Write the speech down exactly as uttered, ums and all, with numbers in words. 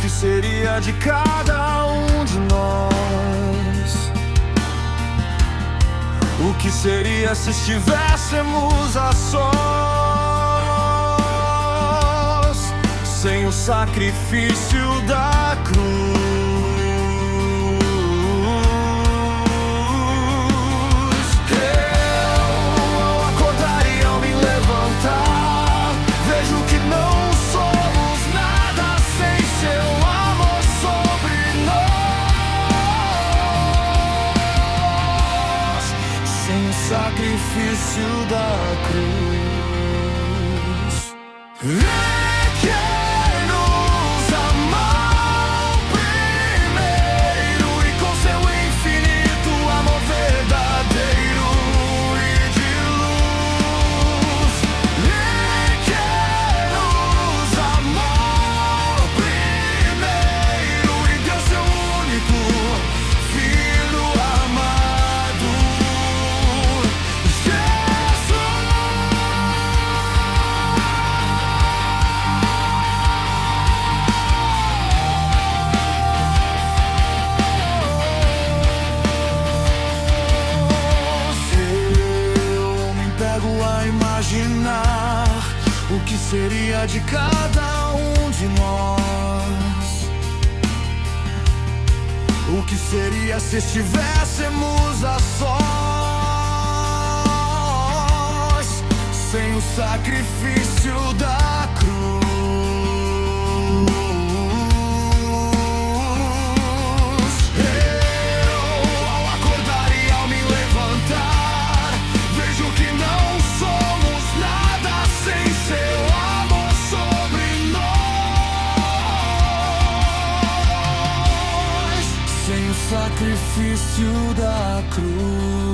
que seria de cada um de nós? O que seria se estivéssemos a sós, sem o sacrifício da cruz? Sacrifício da cruz. Ele quer nos amar primeiro e com seu infinito amor verdadeiro e de luz. Ele quer nos amar primeiro e deu seu único filho amado. Imaginar o que seria de cada um de nós, o que seria se estivéssemos a sós, sem o sacrifício da cruz. Sacrifício da cruz.